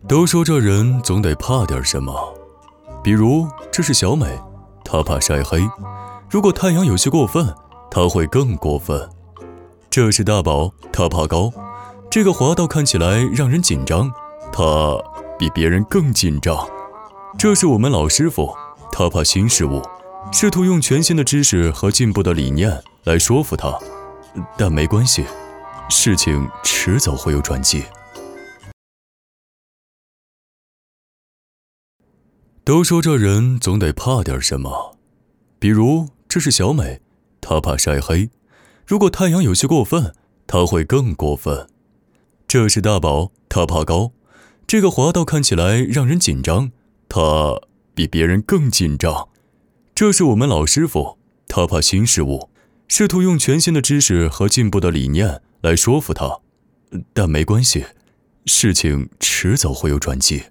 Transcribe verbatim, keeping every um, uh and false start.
都说这人总得怕点什么，比如这是小美，她怕晒黑，如果太阳有些过分，她会更过分。这是大宝，他怕高，这个滑道看起来让人紧张，他比别人更紧张。这是我们老师傅，他怕新事物，试图用全新的知识和进步的理念来说服他，但没关系，事情迟早会有转机。都说这人总得怕点什么，比如这是小美，她怕晒黑，如果太阳有些过分，她会更过分。这是大宝，他怕高，这个滑道看起来让人紧张，他比别人更紧张。这是我们老师傅，他怕新事物，试图用全新的知识和进步的理念来说服他，但没关系，事情迟早会有转机。